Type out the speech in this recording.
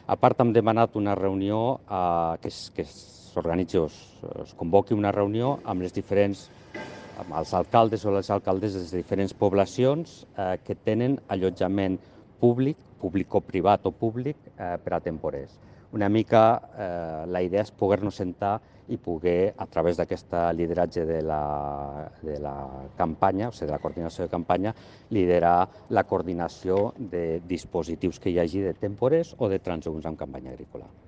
A part, hem demanat una reunió que s'organitzi o es convoqui una reunió amb amb els alcaldes o les alcaldesses de diferents poblacions que tenen allotjament públic, públic-privat o públic, per a temporers. Una mica la idea és poder-nos sentar i poder, a través d'aquest lideratge de la campanya, o sigui, de la coordinació de campanya, liderar la coordinació de dispositius que hi hagi de temporers o de transhumants en campanya agrícola.